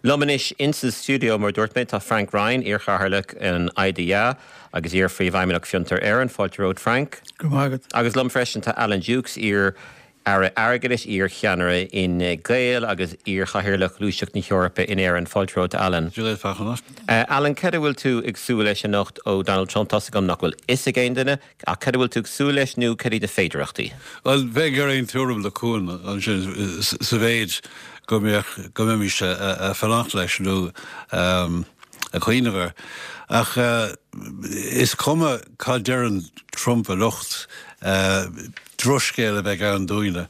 Lomanis insa studio mar dúirt tá Frank Ryan ar chaharlach an IDEA agus ar faoi bhaimimeach fiúntar Aaron Fáilte Road Frank. Agus lom freisin tá Alan Dukes ar airgadis ar cheanara in Gael agus ar chaharlach lúiseach na Eorpa in Aaron Fáilte Road Alan. Alan, cad bhfuil tú ag súil leis an nacht ó Donald Trump tasagam nach bhfuil is a géin duine a cad bhfuil tú ag súil leis nó cad de féidirachtaí? Well, bheith gur aon túram le cún an sin sa bhéid go mé a fannacht leis nó a chuoinehar. Ach is cuma cá dearan Trump a lucht droscéile bheith an dúine.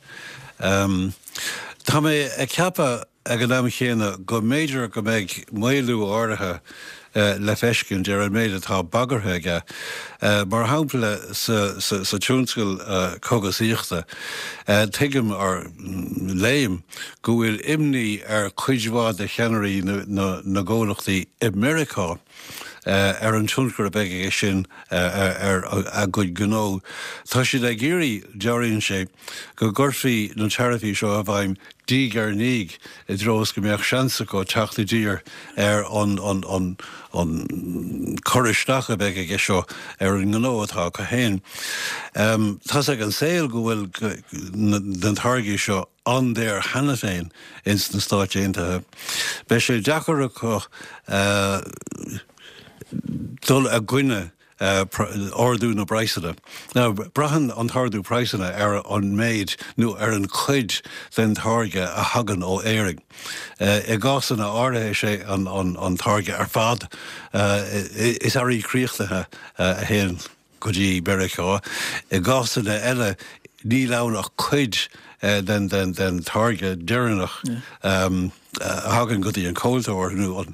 Tá mé ag ceapa ag an am chéine go méidir go méid mailú áirithe le feiscin dear an méid atá bagarthe aige. Mar hampla sa túnscail cogasíochta tuigim ar léim go bhfuil imní ar chuidhvád a cheannarí na ggólachtaí Americá ar an túnscail beige sin ar a go gnó. Tá siad ag géirí dearíonn sé go gurfaí na tarifaí seo a bhaim díg ar níg I dros go mbeadh seansa go teachta dír ar an choristeach a beige seo ar an gnó atá go héin. Tás ag an saoil go bhfuil den targaí seo an déir hena féin ins na Stáit Aontaithe. Bei sé deachar go dul a gcuine ordú na Breisana. Now, brahan an thardú Breisana ar an méid nó ar an chuid den targe a hagan ó éiring. I gásanna áirithe sé an targe ar fad is airí críochtathe a héan go dtí Beiricá. I gásanna eile ní lánach chuid den targe dearnach hagan go dtí an cóilteoir nó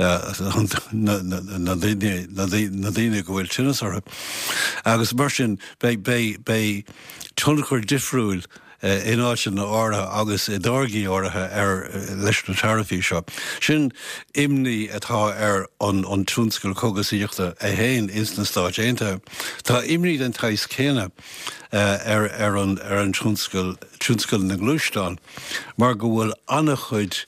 na daine go bhfuil sinasartha. Agus mar sin bei tunnachar difriúil in áit na áirithe agus I dárgaí áirithe ar leis na tarifaí seo. Sin imní atá ar an túnscail cogasíochta a héin ins na Stáit Aontaithe. Tá imní den tais céine ar an túnscail na Gluaisteáin, mar go bhfuil annachchuid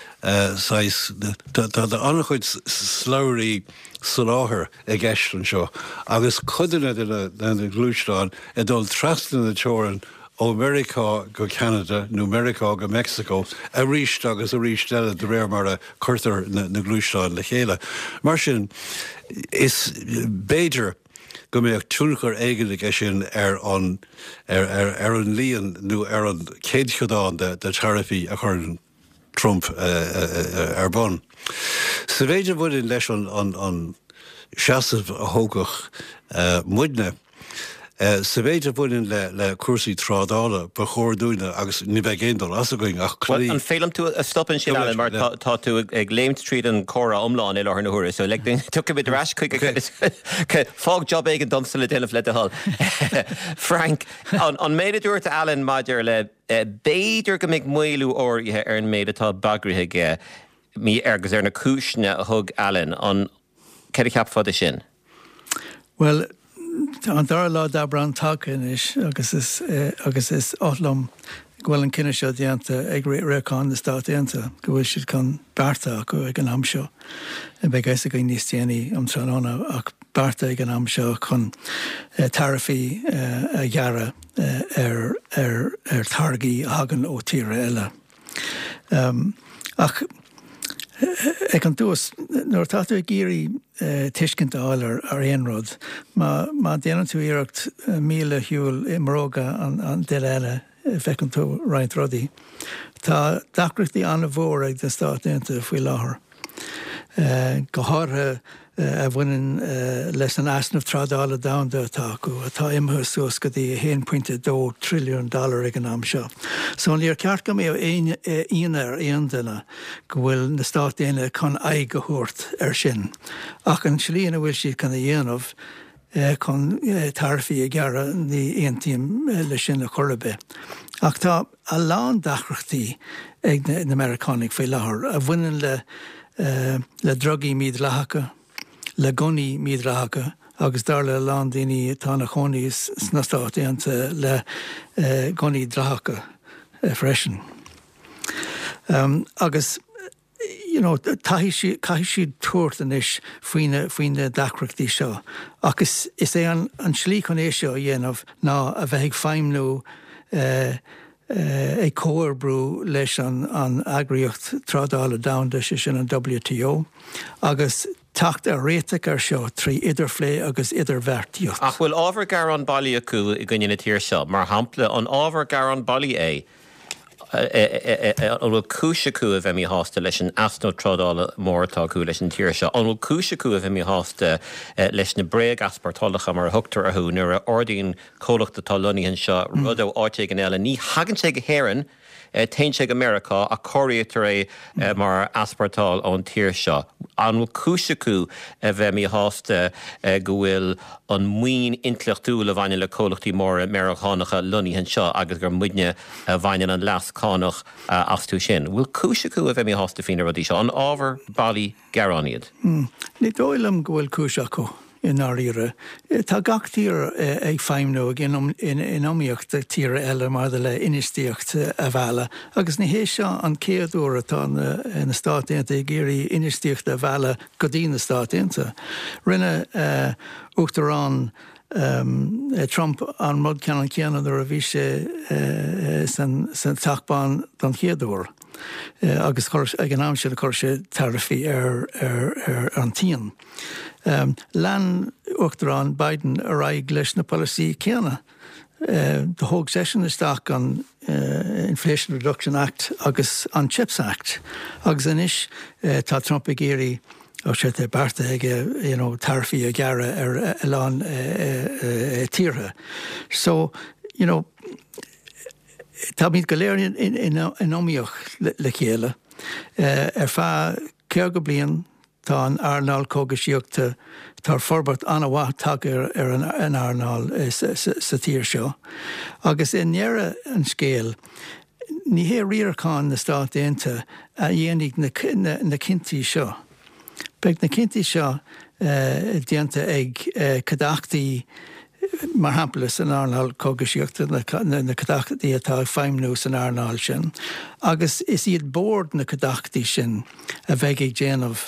tá annachchuid sláirí saláthair ag eistran seo, agus cuidanna den na Gluaisteáin I dul trasna na teorann ó Americá go Canada nó Americá go Mexico a ríist agus a ríist eile de réir mar a chuirtar na Gluaisteáin le chéile. Mar sin is béidir go mbeadh túnachar éigeigh sin ar an líon nó ar an céad chudáin de tarifaí a chuir Trump ar bon. Sa bhéidir bhfuil leis an seasamh a thógach muidne, sa bhéidir bhfuil le cuasaí trádála ba chóir dúine agus ní bheith géindal as a going ach clí. An félam tú a stoppin sin Alan mar tá tú ag Léim Street an chora omláin I láthar na huair, so like tu a bit ras chuig fág job ag an domsa le déanamh le a hall. Frank, an méad dúirt Alan maidir le béidir go mbeadh mailú áirithe ar an méad atá bagrithe ge mí agus ar na cúisne a thug Alan an cead ceap fada sin. Well, an dar lá dabran takein is agus is álam gwil an cinenne seo déanta ag réán na Stáit Aontaithe go bhfuil siad chun bearta go ag an am seo. Be gais a go níos déanaí am tránna ach bearta ag an am seo chun tarifaí a ghearra ar targaí hagan ó tíre eile. Ach ag an dús, nuair táú ag géirí tuiscint áil ar éonrod, má déanann tú iireacht míle hiúil I mróga an duile eile fecinn tú roinnt rudaí. Tá dacrachtaí anna bhór ag de Stáit Aontaithe faoi láthair. Go háirithe a bhaineann leis an easnamh trádála damhanda atá acu, atá imthe suas go dtí $1.2 trillion ag an am seo. So níor ceart go mé aon ar aon duine go bhfuil na Stáit Aontaithe chun aghaidh go thuairt ar sin. Ach an tslíonna bhfuil siad chuna dhéanamh chun tarifaí a ghearra ní aontaíim le sin a chorbe. Ach tá a lán dacrachtaí ag na Americanig faoi láthair a bhaineann le drogaí míad leathacha, le gunaí míad leathacha, agus dar le lán daoine tá na chonaí na Stáit Aontaithe le gunaí leathacha freisin. Agus Caiisi tuairt inis faoine dacreachtaí seo. Agus is é an slí chun é seo dhéanamh ná a bheith feimnú é cóirbrú leis an agriocht trádála damhanda sin an WTO agus tacht a réiteach ar seo trí idirflé agus idirmheartíocht. Ach bhfuil ábhar gar an bailí acu I gcoinne na tír seo, mar hampla an ábhar gar an bailí é an bhfuil cúise acu a bheith mí hásta leis an asnó trádála mórtá acu leis an tír seo. An bhfuil cúise acu a bheith mí hásta leis na bréag aspartálacha mar thugtar athú nuair a ordaíonn cólacht atá lunaíonn seo rud ó áite an eile ní hagann sé go héireann tein sé America a choítar é mar aspartáil ón tír seo. An bhfuil cúise acu a bheith mí hásta go bhfuil an muoin intleachtú le bhaine le cólachtaí móra mearchánacha lunaíonn seo agus gur muidne bhaine an lascánach astú sin. Bhfuil cúise acu a bheith mí hásta fína rudí seo an ábhar bailí gearáníad. Ní dóilm go bhfuil cúise acu in áíre. Tá gach tír ag feimnú in omíocht tíre eile mar le inistíocht a bhela. Agus ní hééis seo an céadúir atá na státénta ag géirí inistíocht a bhela go dtí na státénta. Rinne uachtarrán Trump an mud cean ceanad ar a bhí sé san tachbán don chéadúir. Agus ag an am se le chuir sé tarifií ar an tíon. Lean uachtarrán Biden a raig leis na policy ceanna. The Hogue Session is staach an Inflation Reduction Act agus an CHIPS Act. Agus inis tá Trump ag géirí ó sé barta ag tarifií a gearra ar eán tíortha. So, tá míad go léir in omíoch le chéile. Ar fá ceir go bliain tá an airnáil cógasíochta tar forbert anhha tag ar an airnáil sa tír seo. Agus in nearra an scéal, ní hé riarcáin na státénta a dhéananig na cintí seo. Beg na cintí seo déanta ag cadachtaí mar hampla san airnáil cógasíochta na cadachtaí atá feimnú san airnáil sin. Agus is iad bord na cadachtaí sin a bheith ag déanamh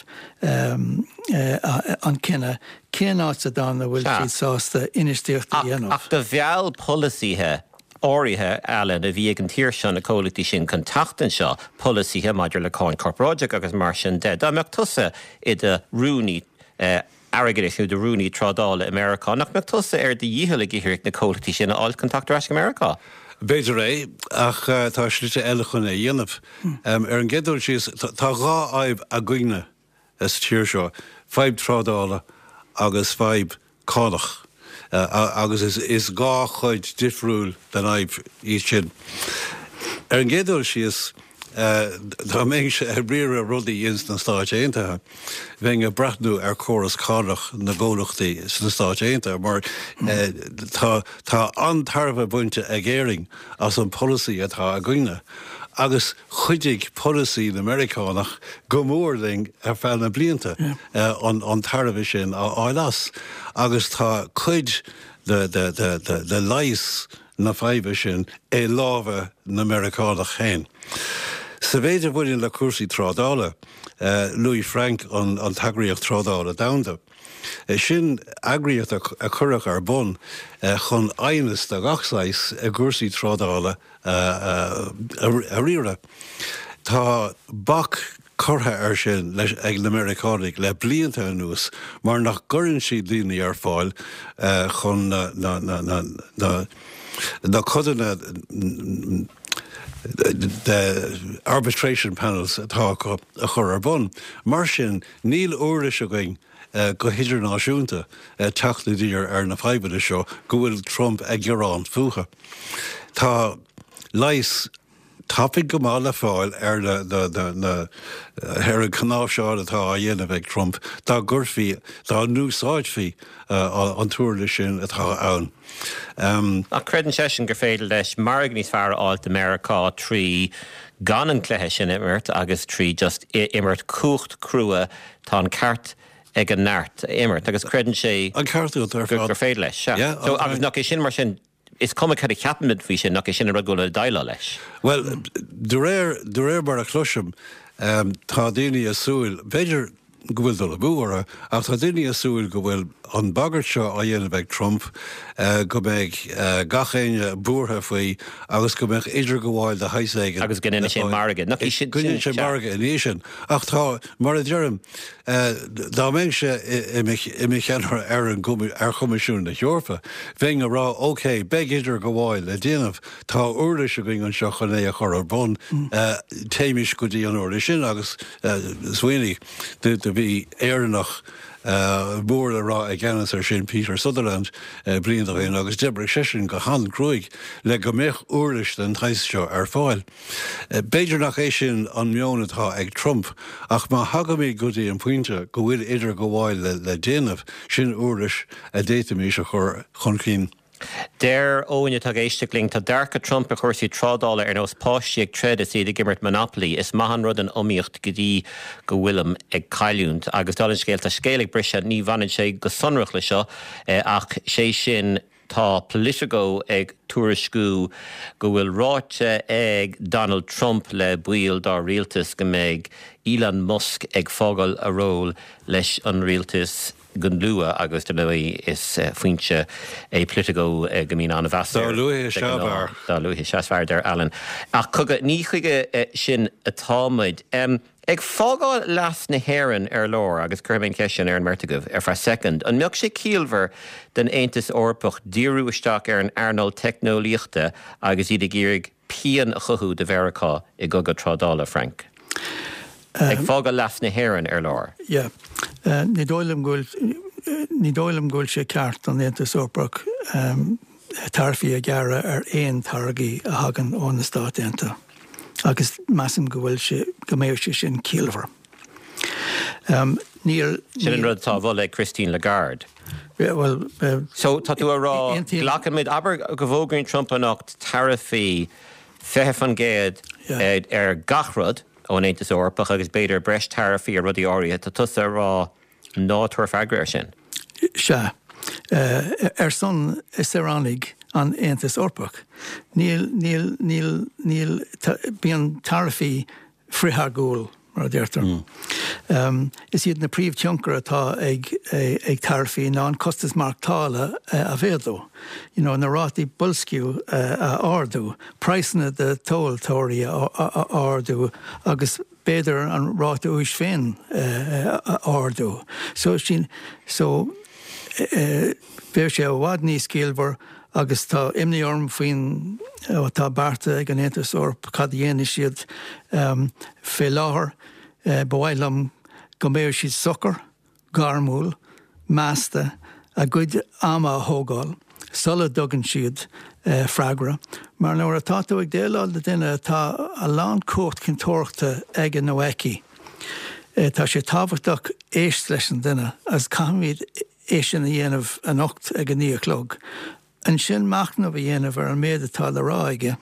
an cinenne céáit a dána bhfuil siad sásta inistíochta dhéanamh. Ach do bheall policíthe áirithe eile a bhí ag an tíir seo na cólachtí sin chun tachtain seo policíthe maidir le cáin corpóideach agus mar sin de. Dá meach tusa I de rúní airgeisú de rúní trádála America nach me tusa ar de díhela gihirigh na cólachtí sin a áil contactar as America. Beidir é ach tá slite eile chun é dhéanamh. Ar an gcéadúil síos tá rá aibh a gcuine is tíir seo, 5 trádála agus 5 cálach. Agus is gá chuid difriúil den aibh í sin. Ar an gcéadúil síos tá méid sé bríre rudaí ins na Stáit Aontaithe. Bheith a brathnú ar córas cálach na ggólachtaí na Stáit Aontaithe, mar tá antarbh buinte a ggéiring as an policy atá a gcuine. Agus chuidig policy na Americánach go mórling ar fearr na blianta an tarbh sin á áileas. Agus tá chuid de leis na feibe sin é lábha na Americánach chéin. Sa bhéidir bhfuiln le cuasaí trádála, Louis Frank an tagraíocht trádála damhanda. Sin agriocht a churach ar bun chun aonas de gachsáis a gcuasaí trádála a riire. Tá bach chutha ar sin leis ag na Americánaigh le blianta anuas, mar nach gcuireann siad daoine ar fáil chun na codanna the arbitration panels atá a chur ar bun. Mar sin níl uirlis a going go hidirnáisiúnta teachtaidí ar na feibeide seo go bhfuil Trump ag ghearán fucha. Tá leis tapig go mála fáil ar na an canáb seo atá a dhéanamh ag Trump. Tá gurfií, tá núsáidfií an túirla sin atá ann. A credan sesin gur féidir leis marg níos fearr áilt America trí gan an cléthe sin imirt agus trí just imirt cuacht crua tá an ceart ag an neart imirt agus credan sé an ceartú gur féidir leis. So agus nach sin mar sin is cum cad ceapmid fhí sin nach sin a go le daile leis. Well, de réir bar a chluisiom tá daoine a súil, beidir go bhfuil do le búra, ach tá daoine a súil go bhfuil an bagart seo a dhéanamh Trump, go mbeidh gachéine búrtha faoi, agus go mbeidh idir go bháil de haisaige. Agus gannne sé marga. Gannne sé marga in éisian. Ach tá, mar a deiream, dá mbeidh sé i mi cheanar ar chumisisiún na Eorpa, bheith a rá, OK, beidh idir go bháil le déanamh, tá úrla se going an seo chuné a chur ar bon, téimiis go dtí an úrla sin, agus swinnig, bhí éarnach búr le rá ag gceannas ar sin Peter Sutherland bliain aon agus Deborah Session go han cruig le go méich úrlis den thais seo ar fáil. Beidir nach é sin an meonatá ag Trump ach má hagamí gotaí an puinte go bhfuil idir go bháil le déanamh sin úrlis a déitimí se chun cín. Der óine tá éisteling tá dearcha Trump a chuirsaí $3 ar nós páisiíag tred is iad gimmert Monopoly is mahan rud an omíocht go dtí go bhfuilm ag caiiliúnt agus dalinn scéal tá scéalaigh brise ní bhanan sé go sonrach le seo ach sé sin tá politico ag tuairiscú go bhfuil ráite ag Donald Trump le buíal dá rialtas go mbeidh Elon Musk ag fágáil a ról leis an rialtas gun lua agus de lui is fuintse é politico gomín an bhasar. Dá luithe seabhar. Dá luithe seabhar der Alan. Ach cogad ní chuige sin atámaid. Ag fágáil las na héireann ar lár agus curmén ceisian ar an mertigah ar fra second. An meach sé cíalmhar den Aontas Eorpach díriú isteach ar an airnal technolíochta agus iad gírig pian a chuthú de Veracá I gogad $3 Frank. Ag fágáil las na héireann ar lár. Ja. Ní dóilm gúil sé ceart an Aontas Eorpach tarfií a gearra ar éon targaí a hagan ón na státeanta. Agus massam go bhfuil sé go méir sé sin cíalmhar. Sin an rud tá bhfuil ag Christine Lagarde. Well, so tá tú a rá ghlachamid aber go bhógrainn Trump anocht tarifaí feitheh an géad ar gachrod ó Aontas Eorpach agus beidir breis tarifaí a rudí áirithe tá tusa rá nátuair feagrair sin. Se. Ar son is Saránig an Aontas Eorpach. Níl bíon tarifaí frithar gúil mar dúirtar. Is iad na príomhtioncar atá ag tarifaí ná an costas marctála a bhéadú. Na rátaí bulsciú a ardú, praisna de tóiltóirí a ardú agus béidir an ráta ús féin ardú. So béir sé bhhad níos cíalmhar agus tá imní orm faoin tá barta ag an Aontas Eorpach cad dhéana siad fé láthair bhhailm go méir siad socar, garmúil, measta a gcuid ama a thógáil, sulla dogan siad freagra. Mar nuair atá tú ag déaláil le duine tá a lán cót cintóirta ag an nóhaici. Tá sé tábhachtach éist leis an duine as caimhíad éisian a dhéanamh an ocht ag an níochlog. An sin machnamh a dhéanamh ar an méad atá le rá aige.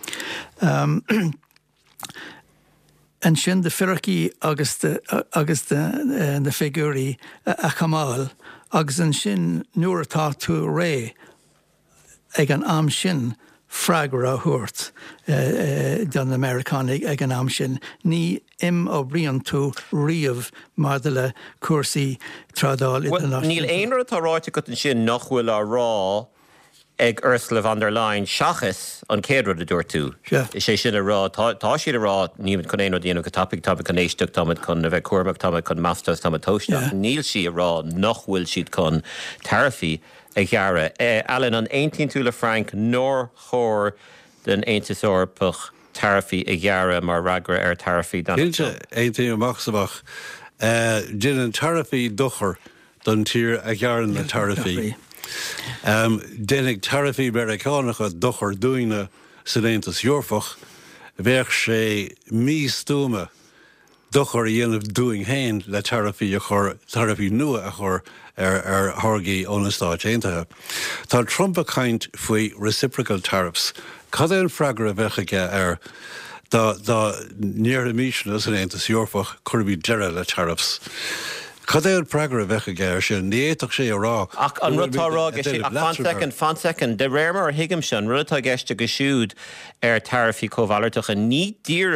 An sin de firací agus na figúrí a chamáil agus an sin nuair atá tú ré ag an am sin freagra a thuirt don Americanig ag an am sin ní ó bríon tú riamh mar de le cuasaí trádáil international. Níl éonar atá ráite go an sin nach bhfuil a rá ag Ursula von der Leyen seachas an céadrod a dúir tú. Is sé sin a rá, tá siad a rá nímid chun éon díanamh go tapig chun éisteach tamid chun a bheith cuaireach tamid chun mastas tamid toisteach. Níl si a rá nach bhfuil siad chun tarifaí ag ghearra. Alan an 18 túla Frank nóir chóir den Aontas Eorpach tarifaí ag ghearra mar ragra ar tarifaí. Ilse éontaí amachsamach din an tarifaí dochar don tír a ghearran na tarifaí. Dénig tarifaí Americánacha dochar dúine san Aontas Eorpach bheadh sé místúma dochar dhéanamh dúing hain le tarifaí a chur tarifaí nua a chur ar tháirgí ón na Stáit Aontaithe. Tá Trump a caint faoi reciprocal tariffs. Cad é an freagra a bheith aige ar dá níor a míisina san Aontas Eorpach chuirbí deire le tariffs. Cad é an freagra a bheith aige ar sin ní éach sé a rá. Ach an rudtá rá fan second de réir mar hiigim sin rudtá gceiste go siúd ar tarifaí comhhailteach a ní díreach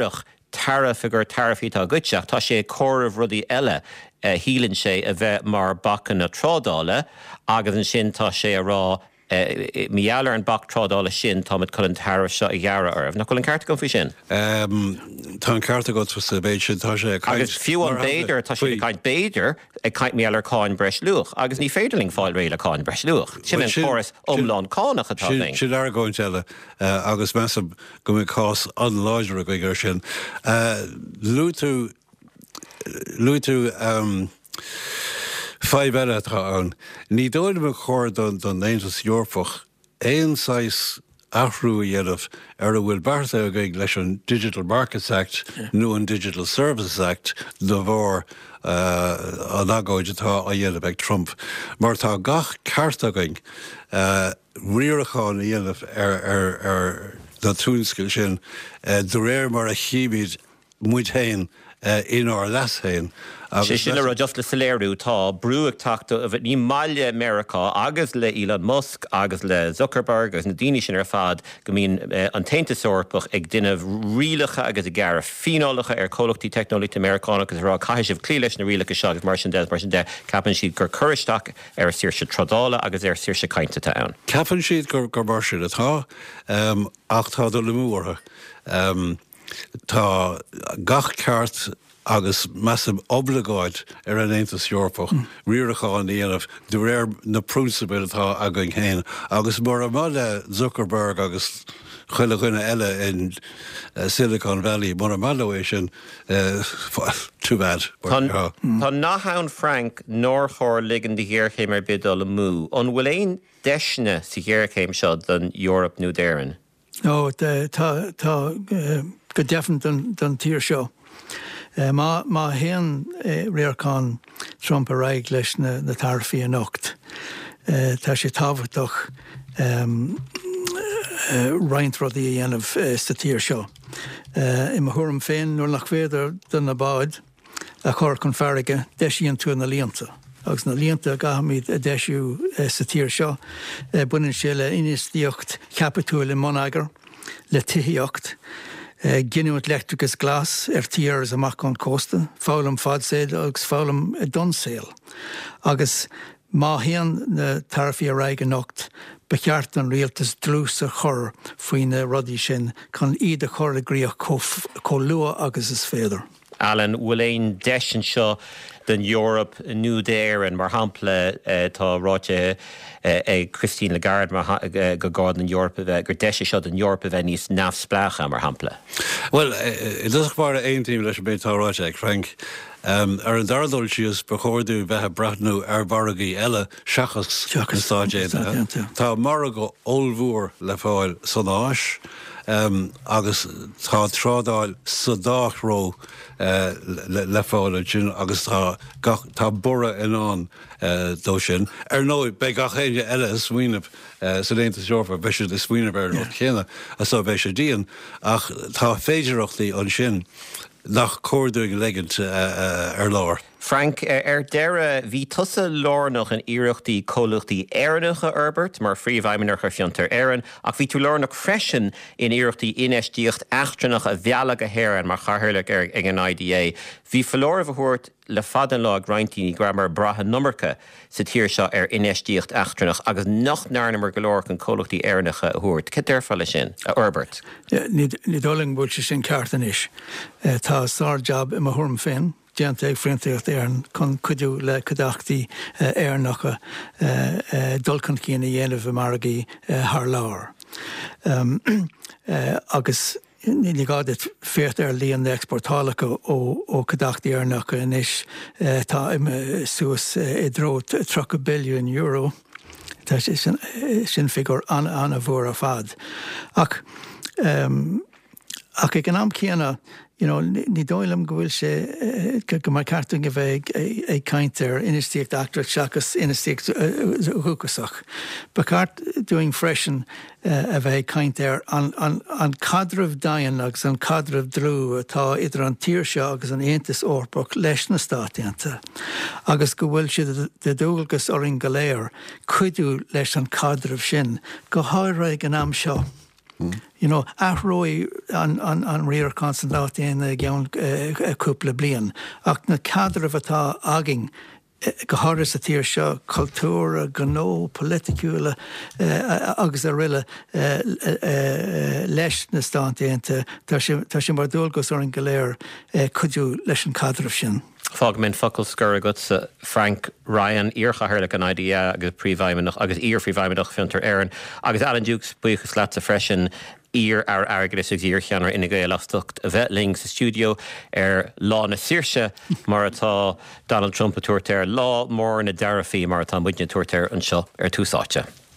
tarifigur tarifítá gutseach, tá sé córamh rudí eile hílann sé a bheith mar bachan na trádála, agus an sin tá sé a rá mialar an bach trádála sin táid chuann tarif seo I ghearra ormh. Na chuil an carta go fao sin? Tá an carta go sa béid sin tá sé agus fiú an béidir tá sé caiint béidir ag caiint meallar cáin breis luach, agus ní féidirling fáil réile cáin breis luach. Sin an choras omláin cánach atá ling. Sin ar going teile agus meam go mé cás an láidir a go gur sin. Lú tú Five eile an. Ní dóid me chóir don Aontas Eorpach éon sais athrú dhéanamh ar a bhfuil bartha a gaig leis an Digital Markets Act nó an Digital Services Act do bhór an agóid atá a dhéanamh ag Trump. Mar tá gach carta gaig riaracháin a dhéanamh ar na túnscail sin do réir mar a chiimiid muid hain in our last hain. sé sin le just le saléirú tá brúach tachta a bheith ní maiile America agus le Elon Musk agus le Zuckerberg agus na daoine sin ar fad go mbíonn an taontas Eorpach ag duine rialacha agus a ghearra fiálacha ar chomhlachtaí technolaíochta Americána agus rá caiisibh clí leis na rialacha seo agus mar sin de capan siad gur curisteach ar saoirse trodála agus ar saoirse cainteta ann. Capan siad gur mar sin atá ach tá do le múórtha. Tá gach ceart agus massive obligáid ar an Aontas Eorpach riaracháin dhéanamh de réir na prúnsabeil atá againn héin. Agus mar a mala Zuckerberg agus chuile eile in Silicon Valley, mar a mala sin too bad. Tá nachán Frank nóir chóir ligan de dhéirchéim ar bidal le mú. An bhfuil éon deisne sa dhéirchéim seo don Europe nó d'éireann? No, tá go deafan don tír seo. Má héan réarcán Trump a raig leis na tarfií an ocht. Tá sé táhachtach roinnt rodí a dhéanamh sa tír seo. I mo thuairm féin nuair nach féidir don na báid a chur chun farige deisíonn tú na líonta. Agus na líonta gahamíd a deisiú sa tír seo. Buinn sé le inistíocht capitúil in Monagar le tithíocht. Ginúit electricus glas tíar as amach an cósta, fálam fadséid agus fálam donséil. Agus má héan na tarfií a raig an ocht becheart an rialtas drús a chur faoin na rodí sin chun iad a chur a gríoch có lua agus is féidir. Alan, bhfuil éon deisian seo den Europe nó d'éireann mar hampla tá ráite Christine Lagarde go gád an Europe gur deise seo den Europe a bheith níos neamhspleacha mar hampla. Well, it does bar aon tíim leis an bétá ráite ag Frank. Ar an dardul sios bechórdú bheithe brathnú ar baragaí eile seachas na stáidéide. Tá mar go olmhúr le fáil san áis. Agus tá trádáil sa dáró le fáile sin agus tá bura inán dó sin. Ar nó be gachéide eile is swineh sa Aontas Eorpach be is swineh ar nó chéine a sa bheith sé díon ach tá féidireachtaí an sin nach córdúig legant ar lár. Frank, deire bhí tusa lárnach an iireachtaí cólachtaí éireannacha Herbert, mar phríomhhaimimeach ar fiontar éireann, ach bhí tú lárnach freisin in iireachtaí inéistíocht eachtrannach a bhealach a héireann mar chathairleach ag an IDA. Bhí falóir a bhúirt le fadan lá graintíní gramar bratha nummercha sa tíir seo ar inéistíocht eachtrannach agus nach náirnamar golóir an cólachtaí éireannacha a thuairt. Cé deirfáile sin, Herbert? Ní dóling búil sé sin ceartan is. Tá sár job i mo thuairm féin. Déant ag frintaíocht éireann chun cuidiú le codachtaí éireannacha dulcan cína dhéanamh margaí thar lár. Agus ní gáid féart ar líon exportálacha ó codachtaí éireannacha inis tá suas i dro €3 billion. Tá sin figur anna bhór a fad. Ach ag an am cíanna ní dóilm go bhfuil sé go mar cartún a bheith ag caintear inistíocht actrat seachas inistíocht thucasach. Ba cart doing freisin a bheith caintear an cadramh dain agus an cadramh drú atá idir an tír seo agus an Aontas Eorpach leis na stáitianta. Agus go bhfuil si de dúilgus or in goléir cuidiú leis an cadramh sin go háir an am seo. You know, athróí an riar constant out in gaan couple blian. Ach na cadre atá agin goharis a tíir seo cultúra, gó politicúla agus a riile leis na stáinte tá sin mar dúlgus ar an goléir cuidú leis an cadrah sin. Fág minn focail scur agat Frank Ryan íorchathirla an idea agus príomhhaimimeach agus íorphríomhhaimimeach fiúntar éireann agus Alan Dukes buchas leat a freisin ír ar airgelis ag íor cheanar ina gael astocht a bheith ling sa stúdio lá na Saoirse mar atá Donald Trump a tuairtear lá mór na dearafií mar atá muidne tuairtear an seo túsáte.